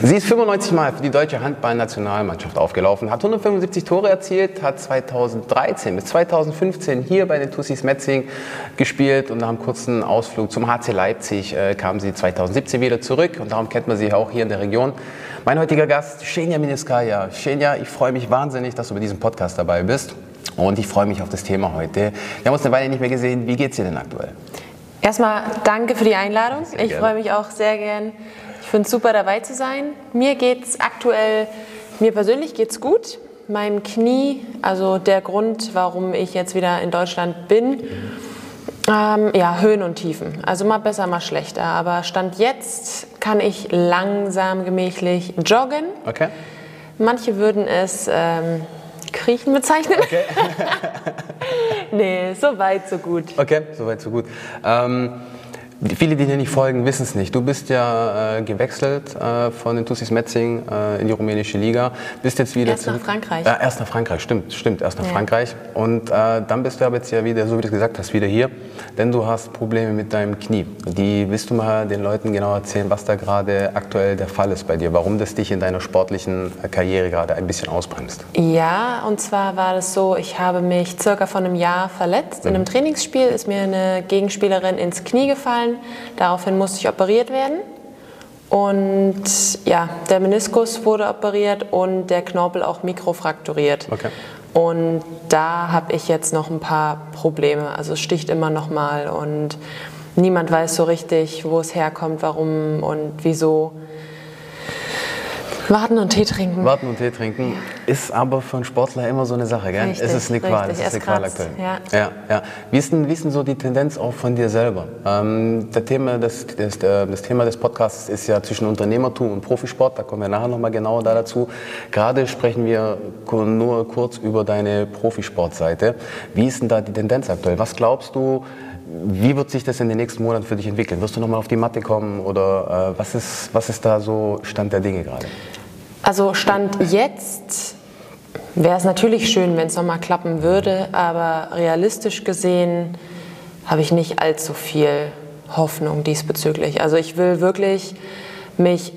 Sie ist 95 Mal für die deutsche Handballnationalmannschaft aufgelaufen, hat 175 Tore erzielt, hat 2013 bis 2015 hier bei den Tussis Metzing gespielt und nach einem kurzen Ausflug zum HC Leipzig kam sie 2017 wieder zurück und darum kennt man sie auch hier in der Region. Mein heutiger Gast, Xenia Mineskaya. Xenia, ich freue mich wahnsinnig, dass du bei diesem Podcast dabei bist und ich freue mich auf das Thema heute. Wir haben uns eine Weile nicht mehr gesehen. Wie geht's dir denn aktuell? Erstmal danke für die Einladung. Ich freue mich auch sehr gern. Ich finde es super, dabei zu sein. Mir persönlich geht's gut. Meinem Knie, also der Grund, warum ich jetzt wieder in Deutschland bin, Höhen und Tiefen. Also mal besser, mal schlechter. Aber Stand jetzt kann ich langsam, gemächlich joggen. Okay. Manche würden es Kriechen bezeichnen. Okay. Nee, so weit, so gut. Okay, so weit, so gut. Viele, die dir nicht folgen, wissen es nicht. Du bist ja gewechselt von den Tussis Metzing in die rumänische Liga. Bist jetzt wieder erst nach Frankreich. Erst nach Frankreich, stimmt, erst nach Frankreich. Und dann bist du aber jetzt ja wieder, so wie du es gesagt hast, wieder hier. Denn du hast Probleme mit deinem Knie. Willst du mal den Leuten genau erzählen, was da gerade aktuell der Fall ist bei dir? Warum das dich in deiner sportlichen Karriere gerade ein bisschen ausbremst? Ja, und zwar war das so, ich habe mich circa vor einem Jahr verletzt. In einem Trainingsspiel ist mir eine Gegenspielerin ins Knie gefallen. Daraufhin musste ich operiert werden und ja, der Meniskus wurde operiert und der Knorpel auch mikrofrakturiert. Okay. Und da habe ich jetzt noch ein paar Probleme, also es sticht immer noch mal und niemand weiß so richtig, wo es herkommt, warum und wieso. Warten und Tee trinken. Warten und Tee trinken ist aber für einen Sportler immer so eine Sache, gell? Richtig, es ist eine Qual, richtig. Es ist eine Qual aktuell. Ja. Wie ist denn so die Tendenz auch von dir selber? Das Thema des Podcasts ist ja zwischen Unternehmertum und Profisport, da kommen wir nachher nochmal genauer dazu. Gerade sprechen wir nur kurz über deine Profisportseite. Wie ist denn da die Tendenz aktuell? Was glaubst du, wie wird sich das in den nächsten Monaten für dich entwickeln? Wirst du nochmal auf die Matte kommen oder was ist da so Stand der Dinge gerade? Also Stand jetzt wäre es natürlich schön, wenn es nochmal klappen würde, aber realistisch gesehen habe ich nicht allzu viel Hoffnung diesbezüglich. Also ich will wirklich mich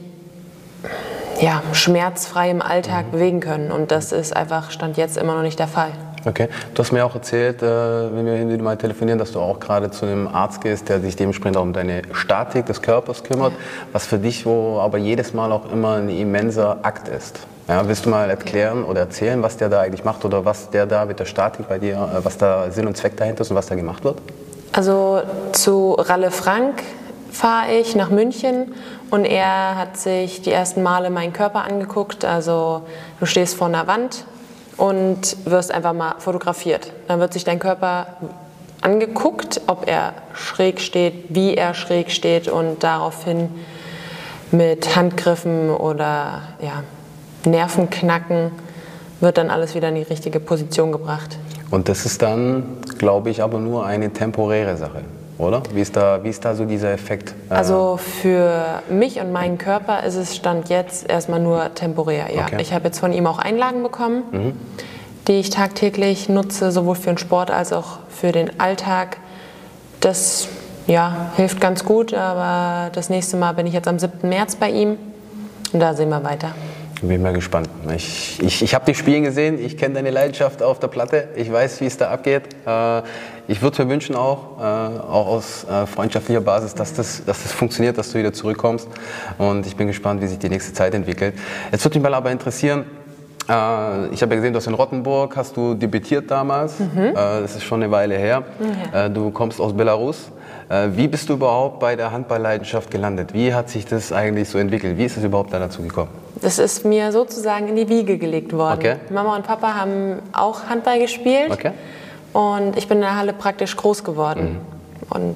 schmerzfrei im Alltag bewegen können und das ist einfach Stand jetzt immer noch nicht der Fall. Okay. Du hast mir auch erzählt, wenn wir hin und wieder mal telefonieren, dass du auch gerade zu einem Arzt gehst, der sich dementsprechend auch um deine Statik des Körpers kümmert, was für dich aber jedes Mal auch immer ein immenser Akt ist. Ja, willst du mal erklären oder erzählen, was der da eigentlich macht oder was der da mit der Statik bei dir, was da Sinn und Zweck dahinter ist und was da gemacht wird? Also zu Ralle Frank fahre ich nach München und er hat sich die ersten Male meinen Körper angeguckt. Also du stehst vor einer Wand und wirst einfach mal fotografiert. Dann wird sich dein Körper angeguckt, ob er schräg steht, wie er schräg steht und daraufhin mit Handgriffen oder Nervenknacken wird dann alles wieder in die richtige Position gebracht. Und das ist dann, glaube ich, aber nur eine temporäre Sache, oder? Wie ist da so dieser Effekt? Also für mich und meinen Körper ist es Stand jetzt erstmal nur temporär. Ja. Okay. Ich habe jetzt von ihm auch Einlagen bekommen, die ich tagtäglich nutze, sowohl für den Sport als auch für den Alltag. Das hilft ganz gut, aber das nächste Mal bin ich jetzt am 7. März bei ihm und da sehen wir weiter. Bin mal gespannt. Ich habe dich spielen gesehen, ich kenne deine Leidenschaft auf der Platte, ich weiß, wie es da abgeht. Ich würde mir wünschen auch aus freundschaftlicher Basis, dass das funktioniert, dass du wieder zurückkommst. Und ich bin gespannt, wie sich die nächste Zeit entwickelt. Jetzt würde mich mal aber interessieren, ich habe ja gesehen, du hast in Rottenburg, hast du debütiert damals. Das ist schon eine Weile her. Du kommst aus Belarus. Wie bist du überhaupt bei der Handballleidenschaft gelandet? Wie hat sich das eigentlich so entwickelt? Wie ist es überhaupt dazu gekommen? Das ist mir sozusagen in die Wiege gelegt worden. Okay. Mama und Papa haben auch Handball gespielt und ich bin in der Halle praktisch groß geworden. Und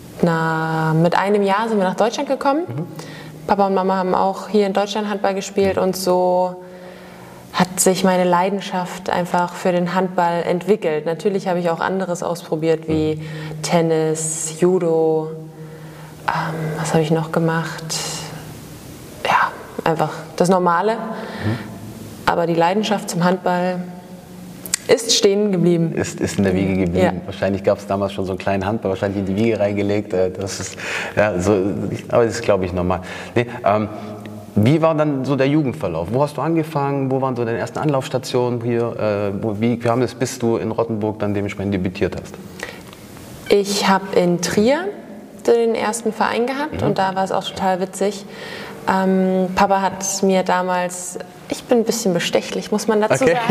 mit einem Jahr sind wir nach Deutschland gekommen. Papa und Mama haben auch hier in Deutschland Handball gespielt und so hat sich meine Leidenschaft einfach für den Handball entwickelt. Natürlich habe ich auch anderes ausprobiert, wie Tennis, Judo, was habe ich noch gemacht? Ja, einfach das Normale. Aber die Leidenschaft zum Handball ist stehen geblieben. Ist in der Wiege geblieben. Ja. Wahrscheinlich gab es damals schon so einen kleinen Handball, wahrscheinlich in die Wiege reingelegt. Das ist, aber das ist, glaube ich, normal. Nee, Wie war dann so der Jugendverlauf? Wo hast du angefangen? Wo waren so deine ersten Anlaufstationen hier? Wie kam es, bis du in Rottenburg dann dementsprechend debütiert hast? Ich habe in Trier den ersten Verein gehabt und da war es auch total witzig. Papa hat mir damals, ich bin ein bisschen bestechlich, muss man dazu sagen.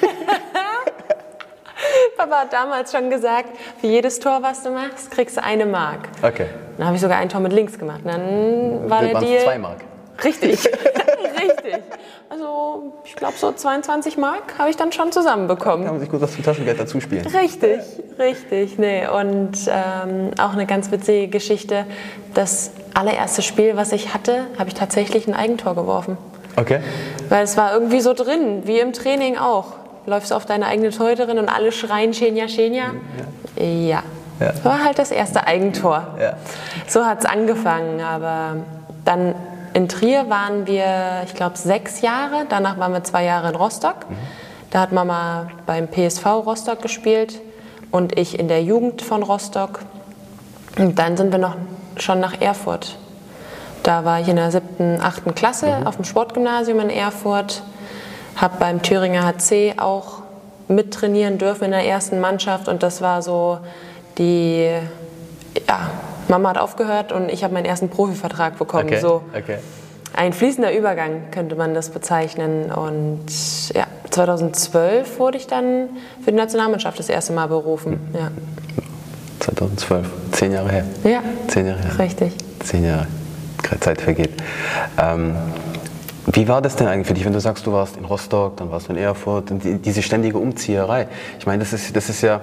Papa hat damals schon gesagt, für jedes Tor, was du machst, kriegst du 1 Mark. Okay. Dann habe ich sogar ein Tor mit links gemacht. Dann war der Deal 2 Mark. Richtig, richtig. Also ich glaube so 22 Mark habe ich dann schon zusammenbekommen. Kann man sich gut aus dem Taschengeld dazu spielen. Richtig, richtig. Nee. Und auch eine ganz witzige Geschichte, das allererste Spiel, was ich hatte, habe ich tatsächlich ein Eigentor geworfen. Okay. Weil es war irgendwie so drin, wie im Training auch. Läufst auf deine eigene Torhüterin und alle schreien Xenia, Xenia. Ja. War halt das erste Eigentor. Ja. So hat es angefangen, aber dann in Trier waren wir, ich glaube, 6 Jahre. Danach waren wir 2 Jahre in Rostock. Da hat Mama beim PSV Rostock gespielt und ich in der Jugend von Rostock. Und dann sind wir schon nach Erfurt. Da war ich in der 7., 8. Klasse auf dem Sportgymnasium in Erfurt. Habe beim Thüringer HC auch mittrainieren dürfen in der ersten Mannschaft. Und das war so Mama hat aufgehört und ich habe meinen ersten Profivertrag bekommen. Okay. So ein fließender Übergang könnte man das bezeichnen. Und ja, 2012 wurde ich dann für die Nationalmannschaft das erste Mal berufen. Ja. 2012, 10 Jahre her. Ja, 10 Jahre her. Richtig. 10 Jahre, Zeit vergeht. Wie war das denn eigentlich für dich, wenn du sagst, du warst in Rostock, dann warst du in Erfurt, und diese ständige Umzieherei? Ich meine, das ist ja,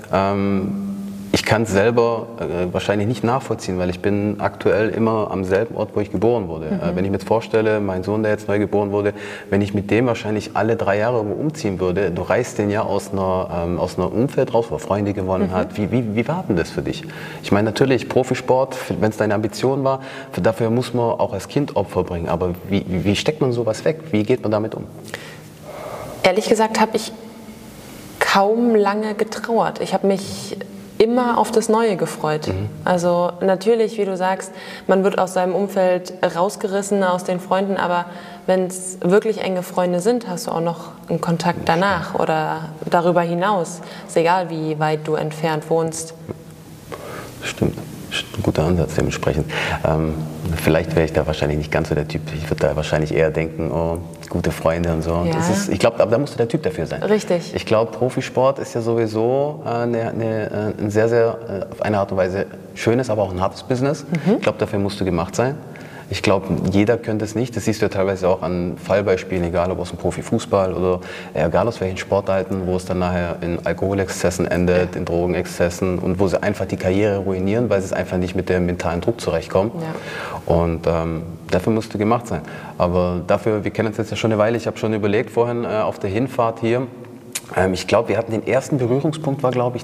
ich kann es selber wahrscheinlich nicht nachvollziehen, weil ich bin aktuell immer am selben Ort, wo ich geboren wurde. Wenn ich mir jetzt vorstelle, mein Sohn, der jetzt neu geboren wurde, wenn ich mit dem wahrscheinlich alle 3 Jahre umziehen würde, du reißt den ja aus einer Umfeld raus, wo er Freunde gewonnen hat. Wie war denn das für dich? Ich meine, natürlich, Profisport, wenn es deine Ambition war, dafür muss man auch als Kind Opfer bringen. Aber wie steckt man sowas weg? Wie geht man damit um? Ehrlich gesagt habe ich kaum lange getrauert. Ich habe mich immer auf das Neue gefreut. Also natürlich, wie du sagst, man wird aus seinem Umfeld rausgerissen, aus den Freunden, aber wenn es wirklich enge Freunde sind, hast du auch noch einen Kontakt danach oder darüber hinaus. Ist egal, wie weit du entfernt wohnst. Stimmt. Ein guter Ansatz dementsprechend. Vielleicht wäre ich da wahrscheinlich nicht ganz so der Typ. Ich würde da wahrscheinlich eher denken, oh, gute Freunde und so. Ja. Ich glaube, da musst du der Typ dafür sein. Richtig. Ich glaube, Profisport ist ja sowieso ein sehr, sehr, auf eine Art und Weise schönes, aber auch ein hartes Business. Ich glaube, dafür musst du gemacht sein. Ich glaube, jeder könnte es nicht. Das siehst du ja teilweise auch an Fallbeispielen, egal ob aus dem Profifußball oder egal aus welchen Sportarten, wo es dann nachher in Alkoholexzessen endet, in Drogenexzessen und wo sie einfach die Karriere ruinieren, weil sie es einfach nicht mit dem mentalen Druck zurechtkommen. Ja. Und dafür musst du gemacht sein. Aber dafür, wir kennen uns jetzt ja schon eine Weile, ich habe schon überlegt vorhin auf der Hinfahrt hier, ich glaube, wir hatten den ersten Berührungspunkt, war glaube ich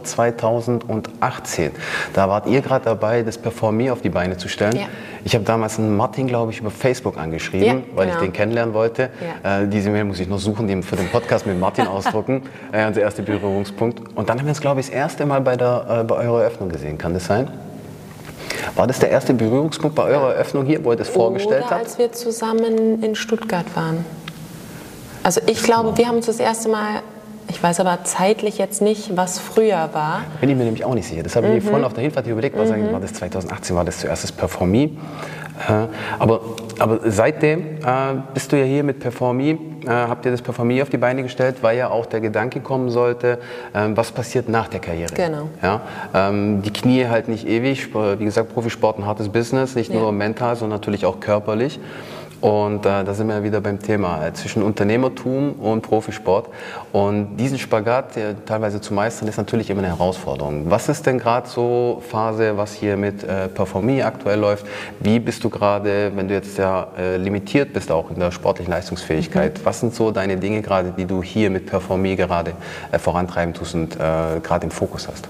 2018. Da wart ihr gerade dabei, das Performier auf die Beine zu stellen. Ja. Ich habe damals einen Martin, glaube ich, über Facebook angeschrieben, weil ich den kennenlernen wollte. Ja. Diese Mail muss ich noch suchen, die für den Podcast mit Martin ausdrucken. Unser erster Berührungspunkt. Und dann haben wir uns, glaube ich, das erste Mal bei eurer Eröffnung gesehen. Kann das sein? War das der erste Berührungspunkt bei eurer Eröffnung hier, wo ihr das vorgestellt habt? Oder als wir zusammen in Stuttgart waren. Also ich glaube, wir haben uns das erste Mal... Ich weiß aber zeitlich jetzt nicht, was früher war. Bin ich mir nämlich auch nicht sicher. Das habe ich mir vorhin auf der Hinfahrt überlegt. War das 2018, war das zuerst das Performie? Aber seitdem bist du ja hier mit Performie, habt ihr das Performie auf die Beine gestellt, weil ja auch der Gedanke kommen sollte, was passiert nach der Karriere. Genau. Ja? Die Knie halt nicht ewig. Wie gesagt, Profisport ein hartes Business, nicht nur mental, sondern natürlich auch körperlich. Und da sind wir wieder beim Thema zwischen Unternehmertum und Profisport. Und diesen Spagat, der teilweise zu meistern, ist natürlich immer eine Herausforderung. Was ist denn gerade so Phase, was hier mit Performie aktuell läuft? Wie bist du gerade, wenn du jetzt ja limitiert bist, auch in der sportlichen Leistungsfähigkeit, was sind so deine Dinge gerade, die du hier mit Performie gerade vorantreiben tust und gerade im Fokus hast?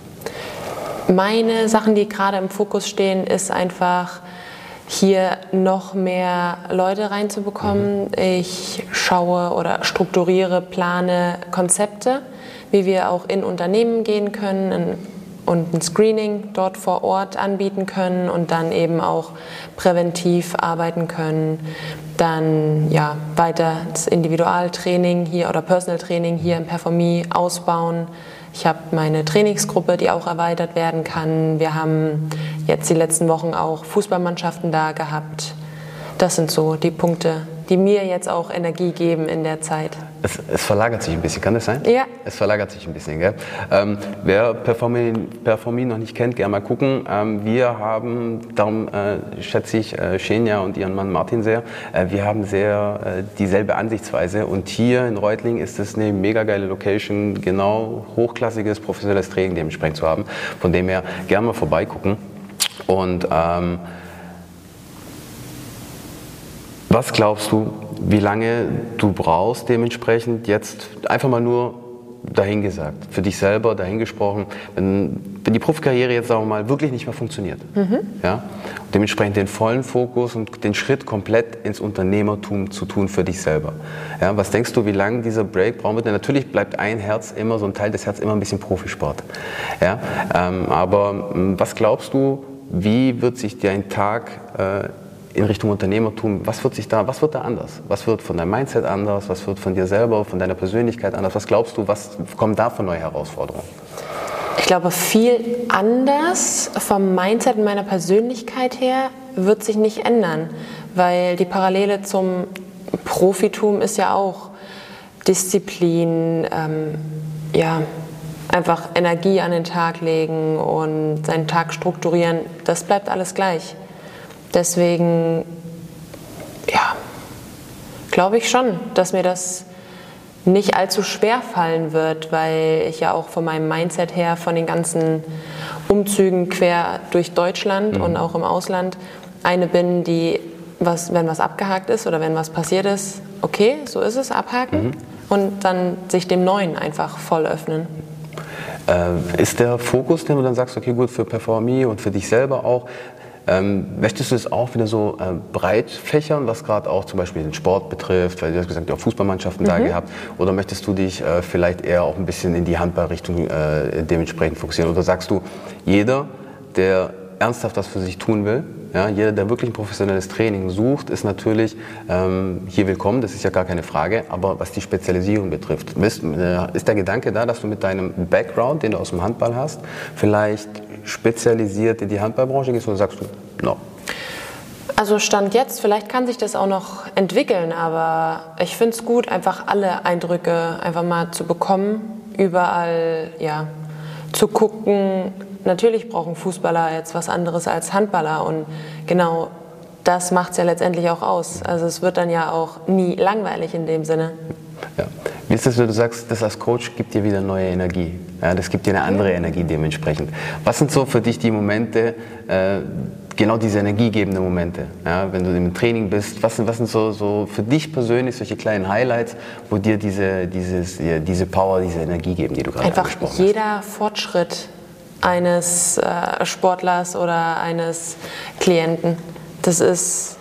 Meine Sachen, die gerade im Fokus stehen, ist einfach... hier noch mehr Leute reinzubekommen. Ich schaue oder strukturiere, plane Konzepte, wie wir auch in Unternehmen gehen können, in und ein Screening dort vor Ort anbieten können und dann eben auch präventiv arbeiten können. Dann ja, weiter das Individualtraining hier oder Personal Training hier im Performie ausbauen. Ich habe meine Trainingsgruppe, die auch erweitert werden kann. Wir haben jetzt die letzten Wochen auch Fußballmannschaften da gehabt. Das sind so die Punkte, die mir jetzt auch Energie geben in der Zeit. Es verlagert sich ein bisschen, kann das sein? Ja. Es verlagert sich ein bisschen, gell? Wer Performie noch nicht kennt, gerne mal gucken. Wir haben, darum schätze ich Xenia und ihren Mann Martin sehr, wir haben sehr dieselbe Ansichtsweise und hier in Reutlingen ist es eine mega geile Location, genau hochklassiges, professionelles Training dementsprechend zu haben. Von dem her gerne mal vorbeigucken. Und was glaubst du, wie lange du brauchst dementsprechend jetzt einfach mal nur dahingesagt, für dich selber dahingesprochen, wenn die Profikarriere jetzt sagen wir mal wirklich nicht mehr funktioniert, ja, und dementsprechend den vollen Fokus und den Schritt komplett ins Unternehmertum zu tun für dich selber. Ja, was denkst du, wie lange dieser Break brauchen wird? Denn natürlich bleibt ein Herz immer, so ein Teil des Herzens immer ein bisschen Profisport. Ja, aber was glaubst du, wie wird sich dein Tag in Richtung Unternehmertum, was wird da anders? Was wird von deinem Mindset anders? Was wird von dir selber, von deiner Persönlichkeit anders? Was glaubst du, was kommen da für neue Herausforderungen? Ich glaube, viel anders vom Mindset und meiner Persönlichkeit her wird sich nicht ändern, weil die Parallele zum Profitum ist ja auch Disziplin, ja, einfach Energie an den Tag legen und seinen Tag strukturieren. Das bleibt alles gleich. Deswegen, ja, glaube ich schon, dass mir das nicht allzu schwer fallen wird, weil ich ja auch von meinem Mindset her, von den ganzen Umzügen quer durch Deutschland und auch im Ausland eine bin, die, wenn was abgehakt ist oder wenn was passiert ist, okay, so ist es, abhaken und dann sich dem Neuen einfach voll öffnen. Ist der Fokus, den du dann sagst, okay, gut, für Performie und für dich selber auch, möchtest du es auch wieder so breit fächern, was gerade auch zum Beispiel den Sport betrifft, weil du hast gesagt, du hast Fußballmannschaften da gehabt, oder möchtest du dich vielleicht eher auch ein bisschen in die Handballrichtung dementsprechend fokussieren? Oder sagst du, jeder, der ernsthaft was für sich tun will, ja, jeder, der wirklich ein professionelles Training sucht, ist natürlich hier willkommen, das ist ja gar keine Frage, aber was die Spezialisierung betrifft, ist der Gedanke da, dass du mit deinem Background, den du aus dem Handball hast, vielleicht spezialisiert in die Handballbranche gehst, oder sagst du, no? Also Stand jetzt, vielleicht kann sich das auch noch entwickeln, aber ich finde es gut, einfach alle Eindrücke einfach mal zu bekommen, überall ja, zu gucken. Natürlich brauchen Fußballer jetzt was anderes als Handballer und genau das macht es ja letztendlich auch aus. Also es wird dann ja auch nie langweilig in dem Sinne. Ja. Wie ist das, wenn du sagst, das als Coach gibt dir wieder neue Energie? Ja, das gibt dir eine andere Energie dementsprechend. Was sind so für dich die Momente, genau diese energiegebenden Momente? Ja, wenn du im Training bist, was sind so für dich persönlich solche kleinen Highlights, wo dir diese Power, diese Energie geben, die du gerade angesprochen hast? Einfach jeder Fortschritt eines Sportlers oder eines Klienten. Das ist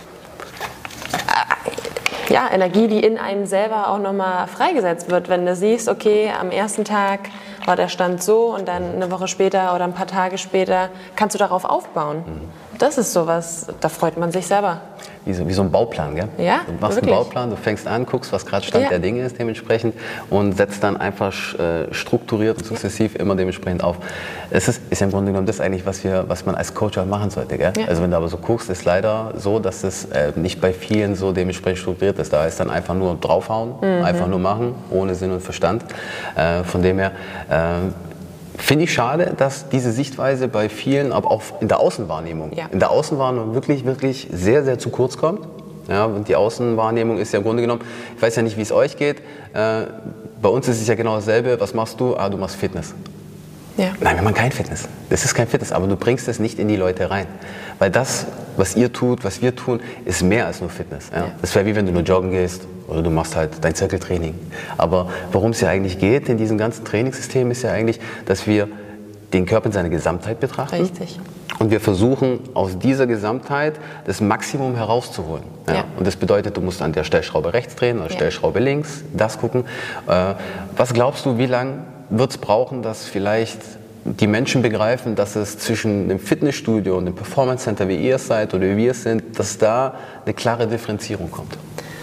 ja, Energie, die in einem selber auch nochmal freigesetzt wird, wenn du siehst, okay, am ersten Tag war der Stand so und dann eine Woche später oder ein paar Tage später kannst du darauf aufbauen. Das ist sowas, da freut man sich selber. Wie so ein Bauplan, gell? Ja, du machst wirklich einen Bauplan, du fängst an, guckst, was gerade Stand der Dinge ist dementsprechend und setzt dann einfach strukturiert und sukzessiv immer dementsprechend auf. Es ist ja im Grunde genommen das eigentlich, was man als Coach auch machen sollte, gell? Ja. Also wenn du aber so guckst, ist leider so, dass es nicht bei vielen so dementsprechend strukturiert ist. Da ist dann einfach nur draufhauen, einfach nur machen, ohne Sinn und Verstand. Von dem her finde ich schade, dass diese Sichtweise bei vielen, aber auch in der Außenwahrnehmung, wirklich, wirklich sehr, sehr zu kurz kommt. Ja, und die Außenwahrnehmung ist ja im Grunde genommen, ich weiß ja nicht, wie es euch geht, bei uns ist es ja genau dasselbe, was machst du? Du machst Fitness. Ja. Nein, wir machen kein Fitness. Das ist kein Fitness, aber du bringst es nicht in die Leute rein. Weil das, was ihr tut, was wir tun, ist mehr als nur Fitness. Ja? Das wäre wie wenn du nur joggen gehst oder du machst halt dein Zirkeltraining. Aber worum es ja eigentlich geht in diesem ganzen Trainingssystem, ist ja eigentlich, dass wir den Körper in seiner Gesamtheit betrachten. Richtig. Und wir versuchen, aus dieser Gesamtheit das Maximum herauszuholen. Ja? Ja. Und das bedeutet, du musst an der Stellschraube rechts drehen oder Stellschraube links, das gucken. Was glaubst du, wie lange wird es brauchen, dass vielleicht die Menschen begreifen, dass es zwischen dem Fitnessstudio und dem Performance Center, wie ihr es seid oder wie wir es sind, dass da eine klare Differenzierung kommt?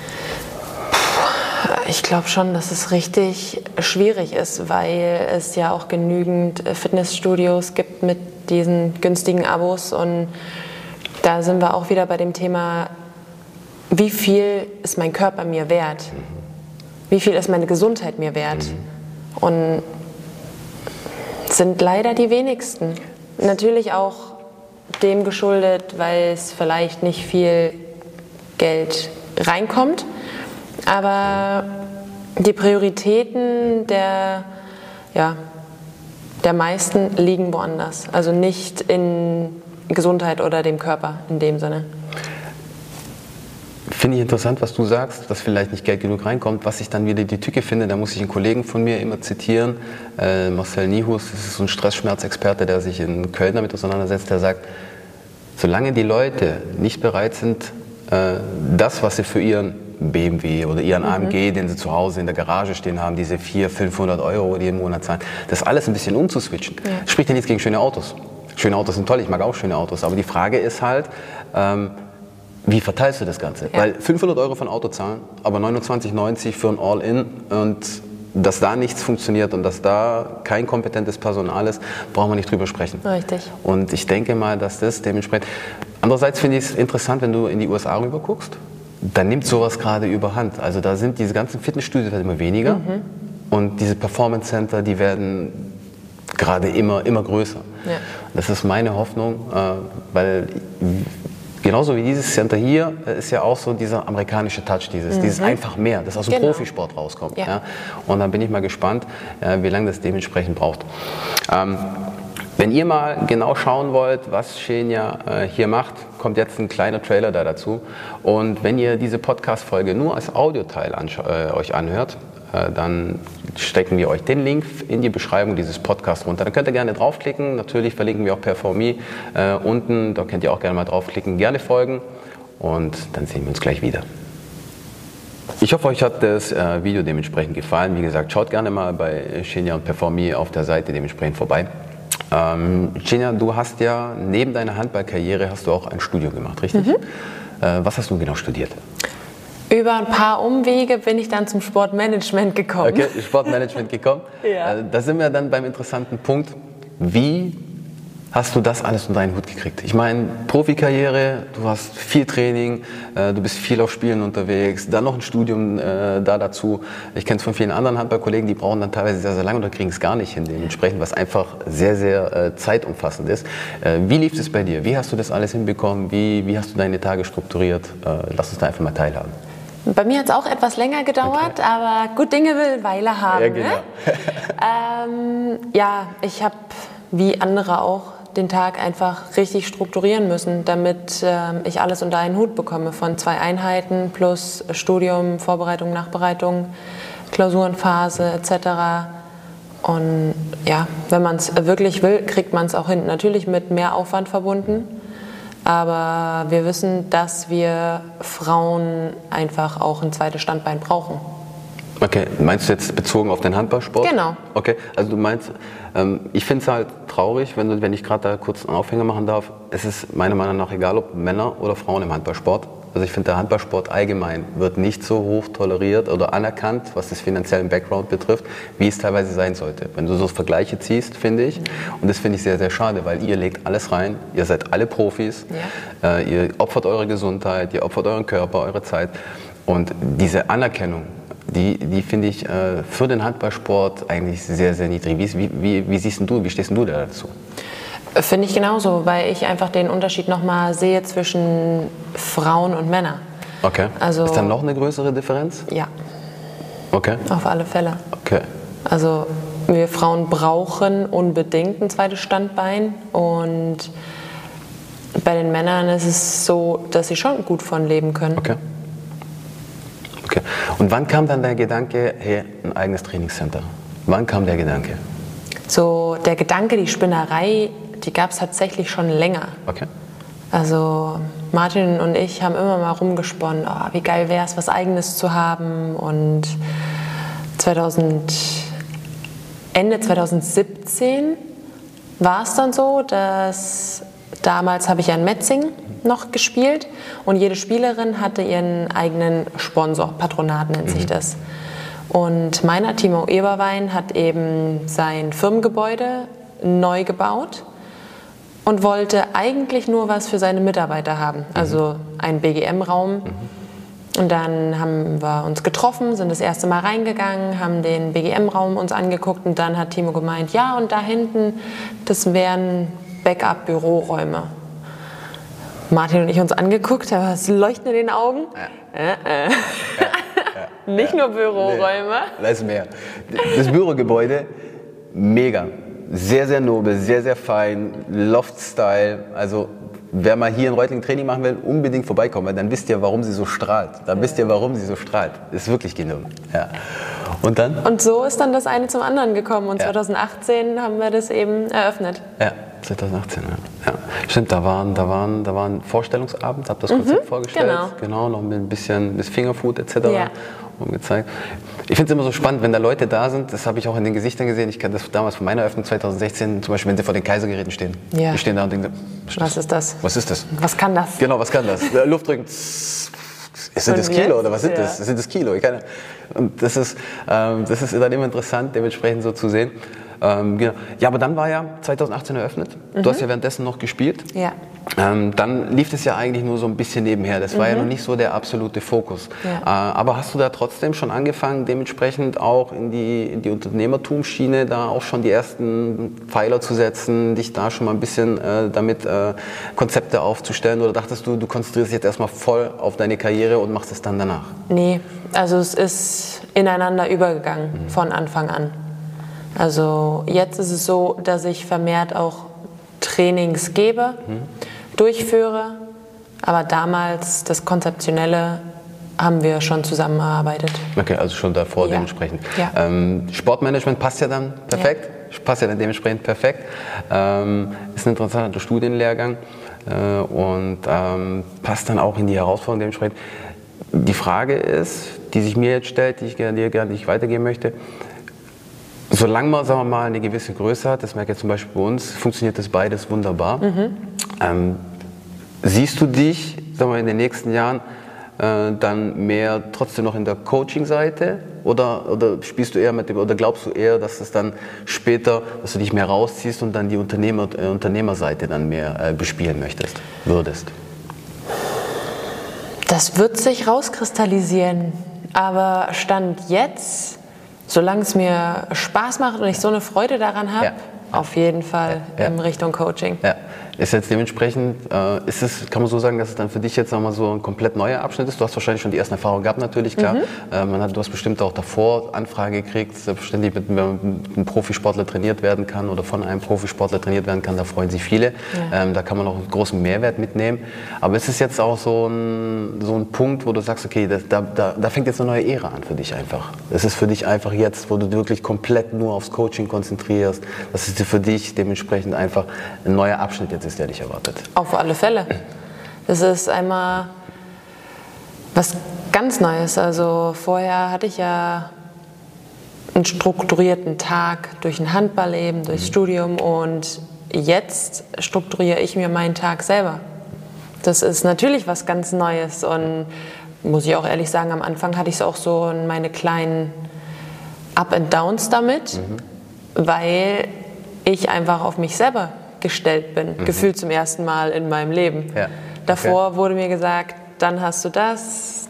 Ich glaube schon, dass es richtig schwierig ist, weil es ja auch genügend Fitnessstudios gibt mit diesen günstigen Abos. Und da sind wir auch wieder bei dem Thema, wie viel ist mein Körper mir wert? Wie viel ist meine Gesundheit mir wert? Und sind leider die wenigsten. Natürlich auch dem geschuldet, weil es vielleicht nicht viel Geld reinkommt. Aber die Prioritäten der meisten liegen woanders. Also nicht in Gesundheit oder dem Körper in dem Sinne. Finde ich interessant, was du sagst, dass vielleicht nicht Geld genug reinkommt. Was ich dann wieder die Tücke finde, da muss ich einen Kollegen von mir immer zitieren, Marcel Nihus, das ist so ein Stressschmerzexperte, der sich in Köln damit auseinandersetzt, der sagt, solange die Leute nicht bereit sind, das, was sie für ihren BMW oder ihren AMG, den sie zu Hause in der Garage stehen haben, diese 400-500 Euro, die im Monat zahlen, das alles ein bisschen umzuswitchen. Ja. Das spricht ja nichts gegen schöne Autos. Schöne Autos sind toll, ich mag auch schöne Autos, aber die Frage ist halt, wie verteilst du das Ganze? Ja. Weil 500 Euro für ein Auto zahlen, aber 29,90 für ein All-In und dass da nichts funktioniert und dass da kein kompetentes Personal ist, brauchen wir nicht drüber sprechen. Richtig. Und ich denke mal, dass das dementsprechend... Andererseits finde ich es interessant, wenn du in die USA rüber guckst, dann nimmt sowas gerade überhand. Also da sind diese ganzen Fitnessstudios immer weniger und diese Performance Center, die werden gerade immer größer. Ja. Das ist meine Hoffnung, weil genauso wie dieses Center hier ist ja auch so dieser amerikanische Touch, dieses einfach mehr, das aus dem Profisport rauskommt. Ja. Ja. Und dann bin ich mal gespannt, wie lange das dementsprechend braucht. Wenn ihr mal genau schauen wollt, was Xenia hier macht, kommt jetzt ein kleiner Trailer da dazu. Und wenn ihr diese Podcast-Folge nur als Audioteil euch anhört, dann stecken wir euch den Link in die Beschreibung dieses Podcasts runter. Da könnt ihr gerne draufklicken. Natürlich verlinken wir auch Performi unten. Da könnt ihr auch gerne mal draufklicken, gerne folgen. Und dann sehen wir uns gleich wieder. Ich hoffe, euch hat das Video dementsprechend gefallen. Wie gesagt, schaut gerne mal bei Xenia und Performi auf der Seite dementsprechend vorbei. Xenia, du hast ja neben deiner Handballkarriere hast du auch ein Studium gemacht, richtig? Was hast du genau studiert? Über ein paar Umwege bin ich dann zum Sportmanagement gekommen. Okay, Sportmanagement gekommen. Ja. Da sind wir dann beim interessanten Punkt. Wie hast du das alles unter einen Hut gekriegt? Ich meine, Profikarriere, du hast viel Training, du bist viel auf Spielen unterwegs, dann noch ein Studium da dazu. Ich kenne es von vielen anderen Handballkollegen, die brauchen dann teilweise sehr, sehr lange oder kriegen es gar nicht hin, dementsprechend, was einfach sehr, sehr zeitumfassend ist. Wie lief es bei dir? Wie hast du das alles hinbekommen? Wie hast du deine Tage strukturiert? Lass uns da einfach mal teilhaben. Bei mir hat es auch etwas länger gedauert, okay. Aber gut Dinge will Weile haben. Ja, genau. Ja, ich habe wie andere auch den Tag einfach richtig strukturieren müssen, damit ich alles unter einen Hut bekomme, von 2 Einheiten plus Studium, Vorbereitung, Nachbereitung, Klausurenphase etc. Und ja, wenn man es wirklich will, kriegt man es auch hin. Natürlich mit mehr Aufwand verbunden, aber wir wissen, dass wir Frauen einfach auch ein zweites Standbein brauchen. Okay, meinst du jetzt bezogen auf den Handballsport? Genau. Okay, also du meinst, ich finde es halt traurig, wenn ich gerade da kurz einen Aufhänger machen darf, es ist meiner Meinung nach egal, ob Männer oder Frauen im Handballsport. Also ich finde, der Handballsport allgemein wird nicht so hoch toleriert oder anerkannt, was das finanzielle Background betrifft, wie es teilweise sein sollte. Wenn du so Vergleiche ziehst, finde ich, und das finde ich sehr, sehr schade, weil ihr legt alles rein, ihr seid alle Profis, ihr opfert eure Gesundheit, ihr opfert euren Körper, eure Zeit und diese Anerkennung, die finde ich für den Handballsport eigentlich sehr, sehr niedrig. Wie siehst du, wie stehst du da dazu? Finde ich genauso, weil ich einfach den Unterschied nochmal sehe zwischen Frauen und Männern. Okay. Also, ist dann noch eine größere Differenz? Ja. Okay. Auf alle Fälle. Okay. Also wir Frauen brauchen unbedingt ein zweites Standbein und bei den Männern ist es so, dass sie schon gut von leben können. Okay. Okay. Und wann kam dann der Gedanke, hey, ein eigenes Trainingscenter? Wann kam der Gedanke? So der Gedanke, die Spinnerei, die gab es tatsächlich schon länger. Okay. Also Martin und ich haben immer mal rumgesponnen, oh, wie geil wäre es, was Eigenes zu haben. Und Ende 2017 war es dann so, dass damals habe ich ja in Metzingen noch gespielt und jede Spielerin hatte ihren eigenen Sponsor, Patronat nennt sich das. Und meiner, Timo Eberwein, hat eben sein Firmengebäude neu gebaut und wollte eigentlich nur was für seine Mitarbeiter haben, also einen BGM-Raum. Und dann haben wir uns getroffen, sind das erste Mal reingegangen, haben den BGM-Raum uns angeguckt und dann hat Timo gemeint, ja, und da hinten, das wären Backup-Büroräume. Martin und ich uns angeguckt, aber es leuchtet in den Augen. Nicht nur Büroräume. Nee, da ist mehr. Das Bürogebäude, mega. Sehr, sehr nobel, sehr, sehr fein, Loft-Style. Also wer mal hier in Reutlingen Training machen will, unbedingt vorbeikommen, weil dann wisst ihr, warum sie so strahlt. Dann wisst ihr, warum sie so strahlt. Ist wirklich genial. Ja. Und dann? Und so ist dann das eine zum anderen gekommen. Und 2018 haben wir das eben eröffnet. Ja, 2018, ja. Stimmt, da waren Vorstellungsabend, habt das Konzept vorgestellt. Genau, noch mit ein bisschen Fingerfood etc. Gezeigt. Ich finde es immer so spannend, wenn da Leute da sind, das habe ich auch in den Gesichtern gesehen, ich kenne das damals von meiner Eröffnung 2016, zum Beispiel, wenn sie vor den Kaisergeräten stehen. Ja. Die stehen da und denken, was ist das? Was ist das? Was kann das? Genau, was kann das? Luft drücken, sind das Kilo oder was sind das? Sind das Kilo? Und das ist dann immer interessant, dementsprechend so zu sehen. Genau. Ja, aber dann war ja 2018 eröffnet. Du hast ja währenddessen noch gespielt. Ja. Dann lief es ja eigentlich nur so ein bisschen nebenher. Das war ja noch nicht so der absolute Fokus. Ja. Aber hast du da trotzdem schon angefangen, dementsprechend auch in die Unternehmertumsschiene da auch schon die ersten Pfeiler zu setzen, dich da schon mal ein bisschen damit Konzepte aufzustellen? Oder dachtest du, du konzentrierst dich jetzt erstmal voll auf deine Karriere und machst es dann danach? Nee, also es ist ineinander übergegangen von Anfang an. Also jetzt ist es so, dass ich vermehrt auch Trainings gebe, durchführe, aber damals das Konzeptionelle haben wir schon zusammengearbeitet. Okay, also schon davor dementsprechend. Ja. Sportmanagement passt ja dann perfekt, passt ja dann dementsprechend perfekt. Ist ein interessanter Studienlehrgang und passt dann auch in die Herausforderung dementsprechend. Die Frage ist, die sich mir jetzt stellt, die ich gerne weitergeben möchte, solange man, sagen wir mal, eine gewisse Größe hat, das merke ich zum Beispiel bei uns, funktioniert das beides wunderbar. Siehst du dich, sagen wir, in den nächsten Jahren dann mehr trotzdem noch in der Coaching-Seite oder spielst du eher mit dem, oder glaubst du eher, dass es dann später, dass du dich mehr rausziehst und dann die Unternehmerseite dann mehr bespielen würdest? Das wird sich rauskristallisieren, aber Stand jetzt, solange es mir Spaß macht und ich so eine Freude daran habe, auf jeden Fall in Richtung Coaching. Ja. Ist jetzt dementsprechend, kann man so sagen, dass es dann für dich jetzt nochmal so ein komplett neuer Abschnitt ist? Du hast wahrscheinlich schon die ersten Erfahrungen gehabt, natürlich, klar. Du hast bestimmt auch davor Anfrage gekriegt, selbstverständlich, wenn ein Profisportler trainiert werden kann oder von einem Profisportler trainiert werden kann, da freuen sich viele. Ja. Da kann man auch einen großen Mehrwert mitnehmen. Aber ist es jetzt auch so ein Punkt, wo du sagst, okay, da fängt jetzt eine neue Ära an für dich einfach. Es ist für dich einfach jetzt, wo du wirklich komplett nur aufs Coaching konzentrierst, das ist für dich dementsprechend einfach ein neuer Abschnitt jetzt ist, der dich erwartet. Auf alle Fälle. Das ist einmal was ganz Neues. Also vorher hatte ich ja einen strukturierten Tag durch ein Handballleben, durchs Studium und jetzt strukturiere ich mir meinen Tag selber. Das ist natürlich was ganz Neues und muss ich auch ehrlich sagen, am Anfang hatte ich es auch so in meine kleinen Up and Downs damit, weil ich einfach auf mich selber gestellt bin, gefühlt zum ersten Mal in meinem Leben. Ja. Davor wurde mir gesagt, dann hast du das.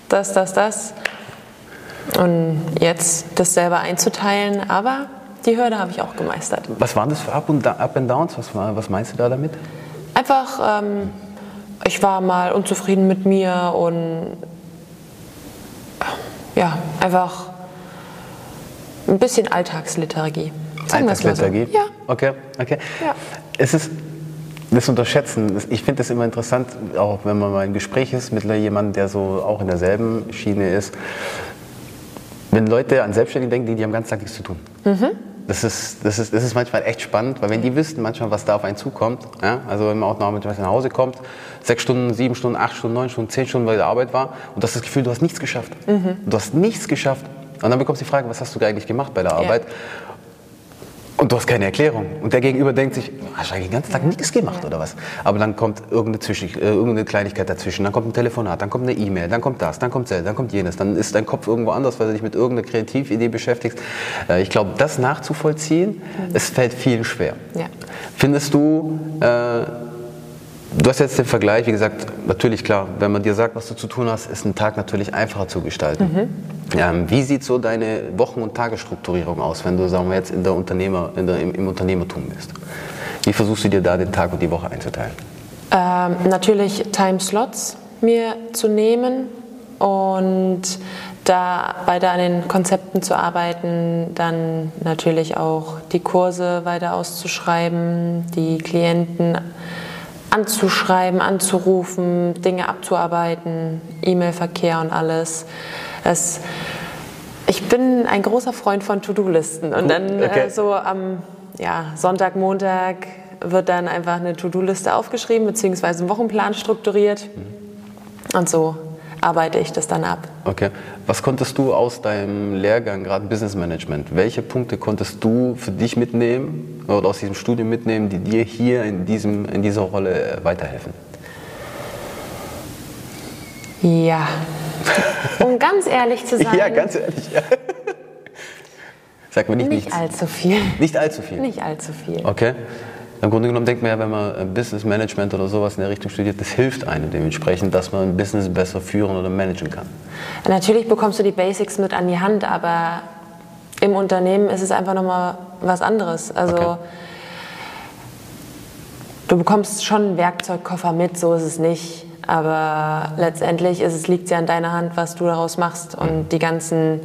Und jetzt das selber einzuteilen, aber die Hürde habe ich auch gemeistert. Was waren das für Up and Downs? Was meinst du da damit? Einfach, ich war mal unzufrieden mit mir und einfach ein bisschen Alltagsliturgie. Alltagsliturgie? So. Ja. Okay. Ja. Es ist das Unterschätzen. Ich finde das immer interessant, auch wenn man mal im Gespräch ist mit jemandem, der so auch in derselben Schiene ist. Wenn Leute an Selbstständige denken, die haben ganz ganzen Tag nichts zu tun. Das ist manchmal echt spannend, weil wenn die wissen manchmal, was da auf einen zukommt, also wenn man auch nach Hause kommt, 6 Stunden, 7 Stunden, 8 Stunden, 9 Stunden, 10 Stunden bei der Arbeit war und du hast das Gefühl, du hast nichts geschafft. Du hast nichts geschafft. Und dann bekommst du die Frage, was hast du eigentlich gemacht bei der Arbeit? Und du hast keine Erklärung. Und der Gegenüber denkt sich, hast du eigentlich den ganzen Tag nichts gemacht oder was? Aber dann kommt irgendeine Kleinigkeit dazwischen, dann kommt ein Telefonat, dann kommt eine E-Mail, dann kommt das, dann kommt dann kommt jenes. Dann ist dein Kopf irgendwo anders, weil du dich mit irgendeiner Kreatividee beschäftigst. Ich glaube, das nachzuvollziehen, es fällt vielen schwer. Ja. Findest du, du hast jetzt den Vergleich, wie gesagt, natürlich klar, wenn man dir sagt, was du zu tun hast, ist ein Tag natürlich einfacher zu gestalten. Wie sieht so deine Wochen- und Tagesstrukturierung aus, wenn du, sagen wir jetzt, im Unternehmertum bist? Wie versuchst du dir da den Tag und die Woche einzuteilen? Natürlich Timeslots mir zu nehmen und da weiter an den Konzepten zu arbeiten, dann natürlich auch die Kurse weiter auszuschreiben, die Klienten anzuschreiben, anzurufen, Dinge abzuarbeiten, E-Mail-Verkehr und alles. Ich bin ein großer Freund von To-Do-Listen und dann so am Sonntag, Montag wird dann einfach eine To-Do-Liste aufgeschrieben beziehungsweise ein Wochenplan strukturiert und so arbeite ich das dann ab. Okay. Was konntest du aus deinem Lehrgang, gerade Business Management, welche Punkte konntest du für dich mitnehmen oder aus diesem Studium mitnehmen, die dir hier in dieser Rolle weiterhelfen? Ja, um ganz ehrlich zu sein. Ja, ganz ehrlich. Ja. Sag mir nichts. Nicht allzu viel. Nicht allzu viel? Nicht allzu viel. Okay. Im Grunde genommen denkt man ja, wenn man Business Management oder sowas in der Richtung studiert, das hilft einem dementsprechend, dass man ein Business besser führen oder managen kann. Natürlich bekommst du die Basics mit an die Hand, aber im Unternehmen ist es einfach nochmal was anderes. Also du bekommst schon einen Werkzeugkoffer mit, so ist es nicht. Aber letztendlich liegt es ja an deiner Hand, was du daraus machst. Und die ganzen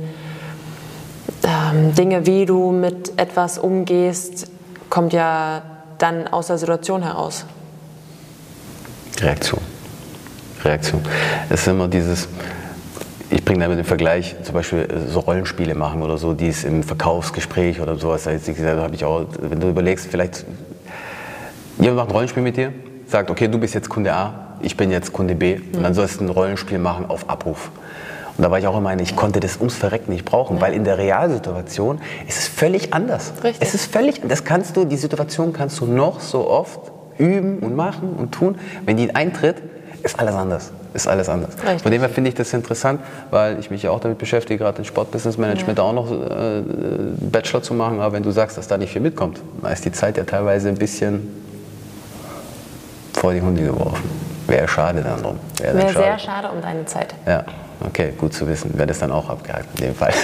Dinge, wie du mit etwas umgehst, kommt ja dann aus der Situation heraus. Reaktion. Es ist immer dieses, ich bringe damit den Vergleich, zum Beispiel so Rollenspiele machen oder so, die es im Verkaufsgespräch oder sowas, da habe ich auch, wenn du überlegst, vielleicht, jemand macht ein Rollenspiel mit dir, sagt, okay, du bist jetzt Kunde A, ich bin jetzt Kunde B und dann sollst du ein Rollenspiel machen auf Abruf. Und da war ich auch immer ich konnte das ums Verrecken nicht brauchen, weil in der Realsituation ist es völlig anders. Richtig. Es ist die Situation kannst du noch so oft üben und machen und tun. Wenn die eintritt, ist alles anders. Richtig. Von dem her finde ich das interessant, weil ich mich ja auch damit beschäftige, gerade in Sportbusiness Management auch noch Bachelor zu machen. Aber wenn du sagst, dass da nicht viel mitkommt, dann ist die Zeit ja teilweise ein bisschen vor die Hunde geworfen. Wäre schade dann drum. Wäre sehr schade um deine Zeit. Ja, okay, gut zu wissen. Wäre das dann auch abgehakt in dem Fall.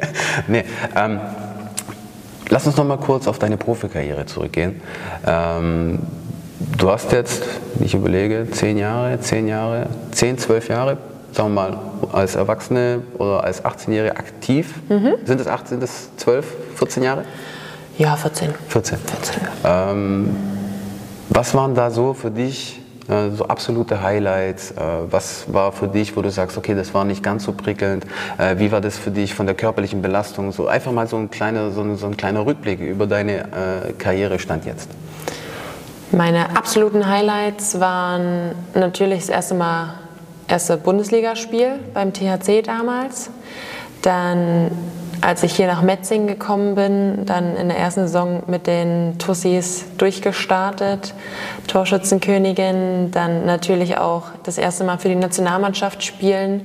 Lass uns noch mal kurz auf deine Profikarriere zurückgehen. Du hast jetzt, ich überlege, 10, 12 Jahre, sagen wir mal, als Erwachsene oder als 18-Jährige aktiv. Sind es 12, 14 Jahre? Ja, 14. 14. Was waren da so für dich so absolute Highlights? Was war für dich, wo du sagst, okay, das war nicht ganz so prickelnd? Wie war das für dich von der körperlichen Belastung? So einfach mal so ein kleiner Rückblick über deine Karrierestand jetzt. Meine absoluten Highlights waren natürlich das erste Bundesligaspiel beim THC damals. Dann, als ich hier nach Metzingen gekommen bin, dann in der ersten Saison mit den Tussis durchgestartet, Torschützenkönigin, dann natürlich auch das erste Mal für die Nationalmannschaft spielen.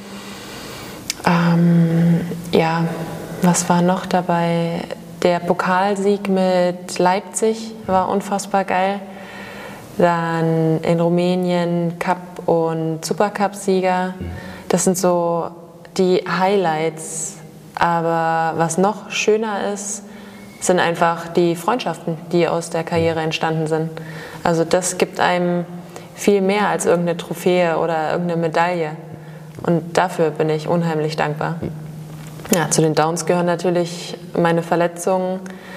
Was war noch dabei? Der Pokalsieg mit Leipzig war unfassbar geil. Dann in Rumänien Cup- und Supercup-Sieger. Das sind so die Highlights. Aber was noch schöner ist, sind einfach die Freundschaften, die aus der Karriere entstanden sind. Also das gibt einem viel mehr als irgendeine Trophäe oder irgendeine Medaille. Und dafür bin ich unheimlich dankbar. Ja, zu den Downs gehören natürlich meine Verletzungen.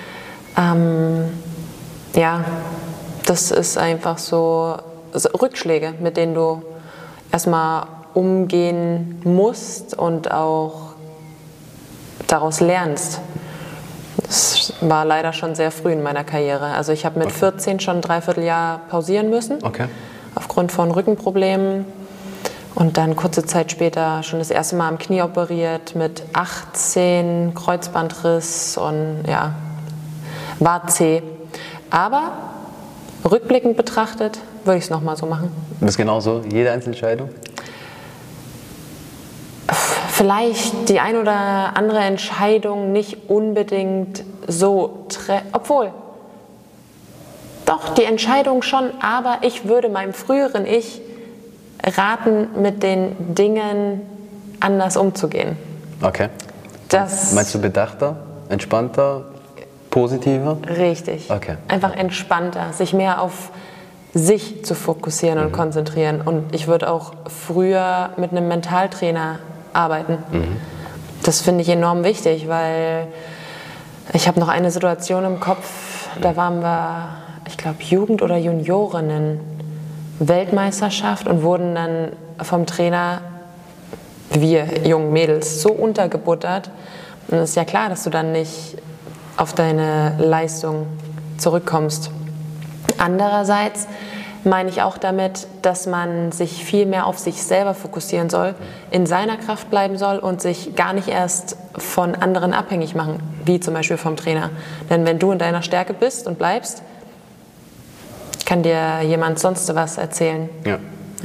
Das ist einfach so Rückschläge, mit denen du erstmal umgehen musst und auch daraus lernst. Das war leider schon sehr früh in meiner Karriere. Also ich habe mit 14 schon ein Dreivierteljahr pausieren müssen, aufgrund von Rückenproblemen. Und dann kurze Zeit später schon das erste Mal am Knie operiert, mit 18 Kreuzbandriss und ja, war zäh. Aber rückblickend betrachtet würde ich es nochmal so machen. Das ist genauso, jede einzelne Entscheidung? Vielleicht die ein oder andere Entscheidung nicht unbedingt so obwohl, doch, die Entscheidung schon, aber ich würde meinem früheren Ich raten, mit den Dingen anders umzugehen. Okay. Meinst du bedachter, entspannter, positiver? Richtig. Okay. Einfach entspannter, sich mehr auf sich zu fokussieren und konzentrieren. Und ich würde auch früher mit einem Mentaltrainer arbeiten. Das finde ich enorm wichtig, weil ich habe noch eine Situation im Kopf, da waren wir, ich glaube, Jugend- oder Juniorinnen-Weltmeisterschaft und wurden dann vom Trainer, wir jungen Mädels, so untergebuttert. Und es ist ja klar, dass du dann nicht auf deine Leistung zurückkommst. Andererseits meine ich auch damit, dass man sich viel mehr auf sich selber fokussieren soll, in seiner Kraft bleiben soll und sich gar nicht erst von anderen abhängig machen, wie zum Beispiel vom Trainer. Denn wenn du in deiner Stärke bist und bleibst, kann dir jemand sonst was erzählen. Ja.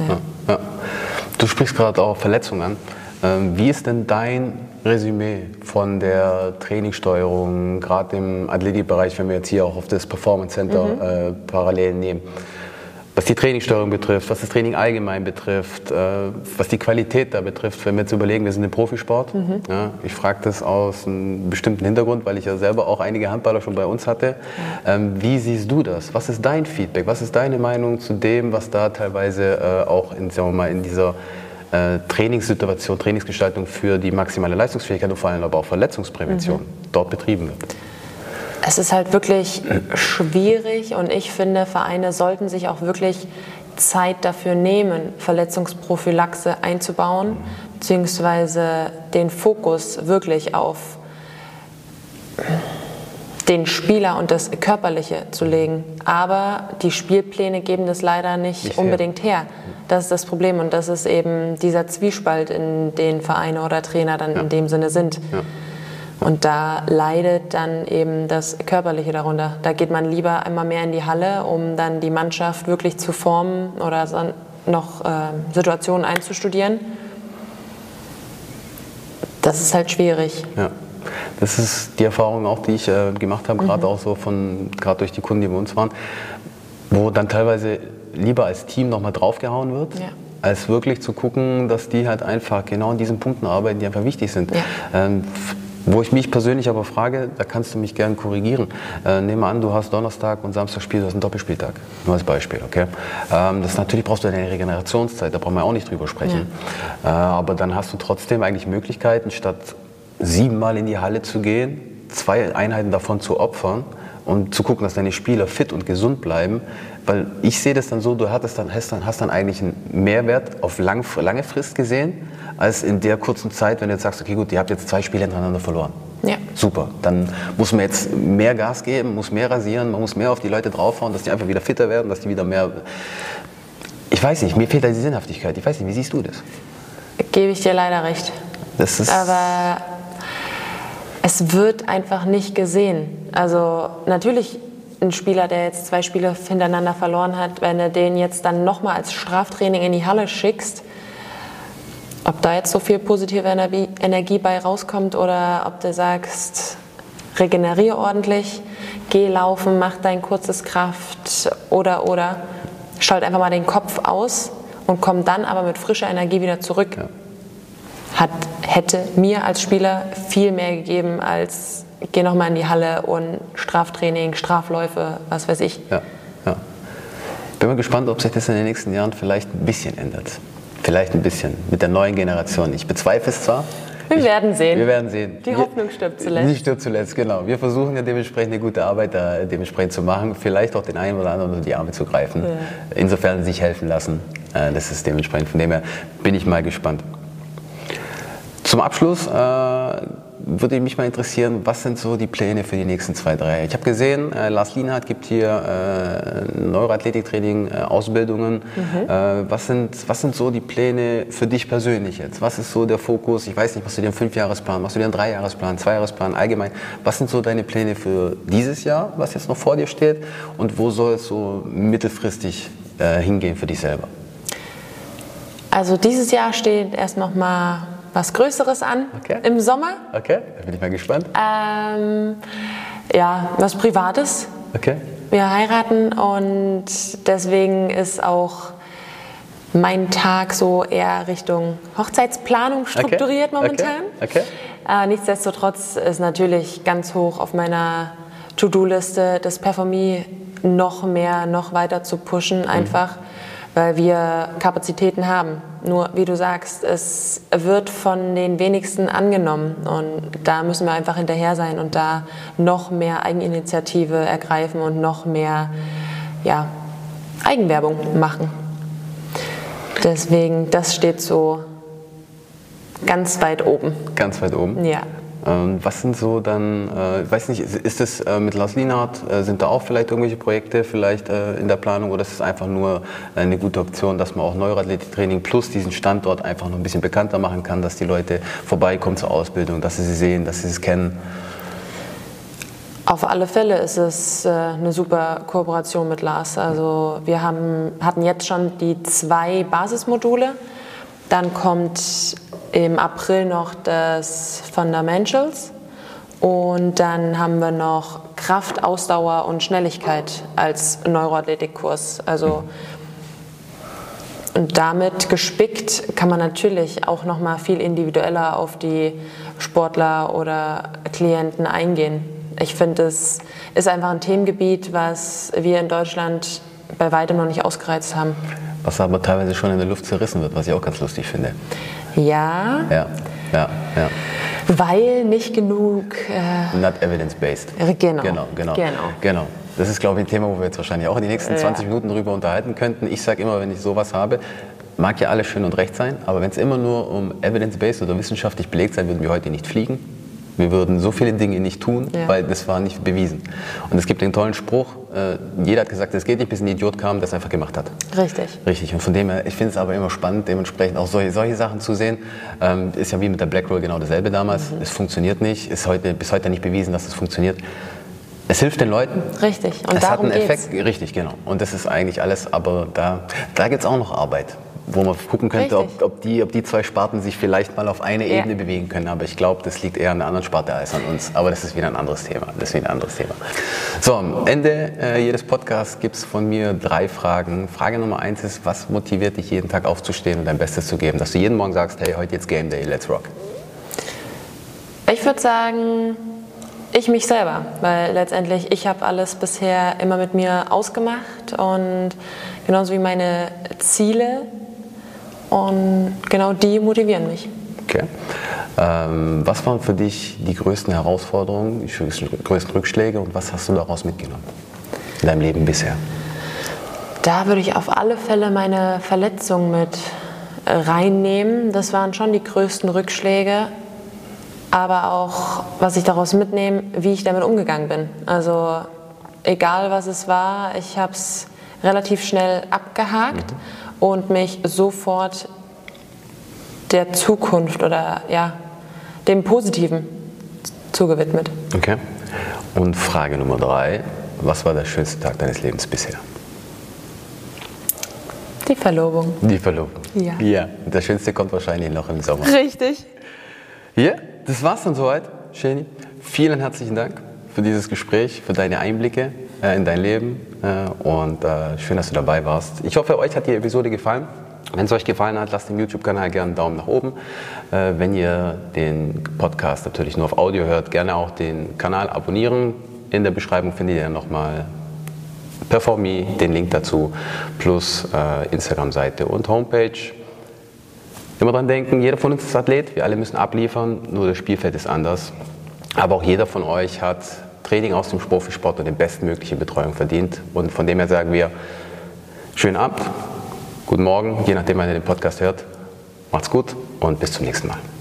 Du sprichst gerade auch Verletzungen an. Wie ist denn dein Resümee von der Trainingssteuerung, gerade im Athletikbereich, wenn wir jetzt hier auch auf das Performance Center parallel nehmen? Was die Trainingssteuerung betrifft, was das Training allgemein betrifft, was die Qualität da betrifft, wenn wir jetzt überlegen, wir sind im Profisport. Ja, ich frage das aus einem bestimmten Hintergrund, weil ich ja selber auch einige Handballer schon bei uns hatte. Wie siehst du das? Was ist dein Feedback? Was ist deine Meinung zu dem, was da teilweise auch in, sagen wir mal, in dieser Trainingssituation, Trainingsgestaltung für die maximale Leistungsfähigkeit und vor allem aber auch Verletzungsprävention dort betrieben wird? Es ist halt wirklich schwierig und ich finde, Vereine sollten sich auch wirklich Zeit dafür nehmen, Verletzungsprophylaxe einzubauen, beziehungsweise den Fokus wirklich auf den Spieler und das Körperliche zu legen. Aber die Spielpläne geben das leider nicht unbedingt her. Das ist das Problem und das ist eben dieser Zwiespalt, in den Vereine oder Trainer dann in dem Sinne sind. Ja. Und da leidet dann eben das Körperliche darunter. Da geht man lieber einmal mehr in die Halle, um dann die Mannschaft wirklich zu formen oder noch Situationen einzustudieren. Das ist halt schwierig. Ja. Das ist die Erfahrung auch, die ich gemacht habe, gerade auch so gerade durch die Kunden, die bei uns waren, wo dann teilweise lieber als Team nochmal draufgehauen wird, als wirklich zu gucken, dass die halt einfach genau an diesen Punkten arbeiten, die einfach wichtig sind. Ja. Wo ich mich persönlich aber frage, da kannst du mich gerne korrigieren. Nehmen wir an, du hast Donnerstag und Samstag Spiel, du hast einen Doppelspieltag. Nur als Beispiel, okay? Natürlich brauchst du eine Regenerationszeit, da brauchen wir auch nicht drüber sprechen. Ja. Aber dann hast du trotzdem eigentlich Möglichkeiten, statt 7-mal in die Halle zu gehen, 2 Einheiten davon zu opfern und zu gucken, dass deine Spieler fit und gesund bleiben. Weil ich sehe das dann so, du hast dann eigentlich einen Mehrwert auf lange Frist gesehen, als in der kurzen Zeit, wenn du jetzt sagst, okay gut, ihr habt jetzt 2 Spiele hintereinander verloren. Ja. Super, dann muss man jetzt mehr Gas geben, muss mehr rasieren, man muss mehr auf die Leute draufhauen, dass die einfach wieder fitter werden, dass die wieder mehr... Ich weiß nicht, mir fehlt da die Sinnhaftigkeit. Ich weiß nicht, wie siehst du das? Gebe ich dir leider recht. Das ist aber es wird einfach nicht gesehen. Also natürlich ein Spieler, der jetzt 2 Spiele hintereinander verloren hat, wenn du den jetzt dann nochmal als Straftraining in die Halle schickst, ob da jetzt so viel positive Energie bei rauskommt oder ob du sagst, regeneriere ordentlich, geh laufen, mach dein kurzes Kraft oder schalt einfach mal den Kopf aus und komm dann aber mit frischer Energie wieder zurück. Ja. Hätte mir als Spieler viel mehr gegeben als geh nochmal in die Halle und Straftraining, Strafläufe, was weiß ich. Ja. Bin mal gespannt, ob sich das in den nächsten Jahren vielleicht ein bisschen ändert. Vielleicht ein bisschen mit der neuen Generation. Ich bezweifle es zwar. Wir werden sehen. Wir werden sehen. Die Hoffnung stirbt zuletzt. Die stirbt zuletzt, genau. Wir versuchen ja dementsprechend eine gute Arbeit da dementsprechend zu machen. Vielleicht auch den einen oder anderen unter die Arme zu greifen. Ja. Insofern sich helfen lassen. Das ist dementsprechend. Von dem her bin ich mal gespannt. Zum Abschluss würde mich mal interessieren, was sind so die Pläne für die nächsten 2-3 Jahre? Ich habe gesehen, Lars Lienhardt gibt hier Neuroathletiktraining, Ausbildungen. Was sind so die Pläne für dich persönlich jetzt? Was ist so der Fokus? Ich weiß nicht, machst du dir einen 5-Jahresplan, machst du dir einen 3-Jahresplan, 2-Jahresplan, allgemein? Was sind so deine Pläne für dieses Jahr, was jetzt noch vor dir steht? Und wo soll es so mittelfristig hingehen für dich selber? Also dieses Jahr steht erst noch mal was Größeres an, im Sommer. Okay, da bin ich mal gespannt. Ja, was Privates. Okay. Wir heiraten und deswegen ist auch mein Tag so eher Richtung Hochzeitsplanung strukturiert momentan. Okay. Nichtsdestotrotz ist natürlich ganz hoch auf meiner To-Do-Liste das Performie noch weiter zu pushen, einfach weil wir Kapazitäten haben. Nur, wie du sagst, es wird von den wenigsten angenommen und da müssen wir einfach hinterher sein und da noch mehr Eigeninitiative ergreifen und noch mehr Eigenwerbung machen. Deswegen, das steht so ganz weit oben. Ganz weit oben? Ja. Was sind so dann, ich weiß nicht, ist es mit Lars Lienhardt, sind da auch vielleicht irgendwelche Projekte vielleicht in der Planung oder ist es einfach nur eine gute Option, dass man auch Neuroathletiktraining plus diesen Standort einfach noch ein bisschen bekannter machen kann, dass die Leute vorbeikommen zur Ausbildung, dass sie sie sehen, dass sie es kennen? Auf alle Fälle ist es eine super Kooperation mit Lars. Also wir hatten jetzt schon die 2 Basismodule, dann kommt im April noch das Fundamentals und dann haben wir noch Kraft, Ausdauer und Schnelligkeit als Neuroathletikkurs. Also und damit gespickt kann man natürlich auch noch mal viel individueller auf die Sportler oder Klienten eingehen. Ich finde, es ist einfach ein Themengebiet, was wir in Deutschland bei weitem noch nicht ausgereizt haben. Was aber teilweise schon in der Luft zerrissen wird, was ich auch ganz lustig finde. Ja. Weil nicht genug... Not evidence-based. Genau. Das ist, glaube ich, ein Thema, wo wir jetzt wahrscheinlich auch in den nächsten 20 Minuten darüber unterhalten könnten. Ich sage immer, wenn ich sowas habe, mag ja alles schön und recht sein, aber wenn es immer nur um evidence-based oder wissenschaftlich belegt sein, würden wir heute nicht fliegen. Wir würden so viele Dinge nicht tun, weil das war nicht bewiesen. Und es gibt den tollen Spruch, jeder hat gesagt, es geht nicht, bis ein Idiot kam, der es einfach gemacht hat. Richtig. Und von dem her, ich finde es aber immer spannend, dementsprechend auch solche Sachen zu sehen. Ist ja wie mit der Black Roll genau dasselbe damals. Es funktioniert nicht, ist bis heute nicht bewiesen, dass es funktioniert. Es hilft den Leuten. Richtig. Und es hat einen Effekt. Richtig, genau. Und das ist eigentlich alles, aber da gibt es auch noch Arbeit, wo man gucken könnte, ob die 2 Sparten sich vielleicht mal auf eine Ebene bewegen können. Aber ich glaube, das liegt eher an der anderen Sparte als an uns. Aber das ist wieder ein anderes Thema. So, am Ende jedes Podcasts gibt es von mir 3 Fragen. Frage Nummer 1 ist, was motiviert dich jeden Tag aufzustehen und dein Bestes zu geben? Dass du jeden Morgen sagst, hey, heute jetzt Game Day, let's rock. Ich würde sagen, ich mich selber. Weil letztendlich, ich habe alles bisher immer mit mir ausgemacht. Und genauso wie meine Ziele. Und genau die motivieren mich. Okay. Was waren für dich die größten Herausforderungen, die größten Rückschläge und was hast du daraus mitgenommen in deinem Leben bisher? Da würde ich auf alle Fälle meine Verletzung mit reinnehmen. Das waren schon die größten Rückschläge. Aber auch, was ich daraus mitnehme, wie ich damit umgegangen bin. Also egal, was es war, ich habe es relativ schnell abgehakt. Und mich sofort der Zukunft oder dem Positiven zugewidmet. Okay. Und Frage Nummer 3, was war der schönste Tag deines Lebens bisher? Die Verlobung. Die Verlobung. Ja. Der schönste kommt wahrscheinlich noch im Sommer. Richtig. Ja, das war's dann soweit, Shani. Vielen herzlichen Dank für dieses Gespräch, für deine Einblicke in dein Leben und schön, dass du dabei warst. Ich hoffe, euch hat die Episode gefallen. Wenn es euch gefallen hat, lasst dem YouTube-Kanal gerne einen Daumen nach oben. Wenn ihr den Podcast natürlich nur auf Audio hört, gerne auch den Kanal abonnieren. In der Beschreibung findet ihr nochmal Performi, den Link dazu, plus Instagram-Seite und Homepage. Immer dran denken, jeder von uns ist Athlet, wir alle müssen abliefern, nur das Spielfeld ist anders. Aber auch jeder von euch hat Training aus dem Profisport und die bestmögliche Betreuung verdient. Und von dem her sagen wir, schönen Abend, guten Morgen, je nachdem, wann ihr den Podcast hört. Macht's gut und bis zum nächsten Mal.